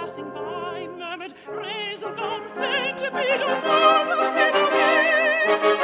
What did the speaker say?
passing by, murmured, raison comme c'est to be the Lord of the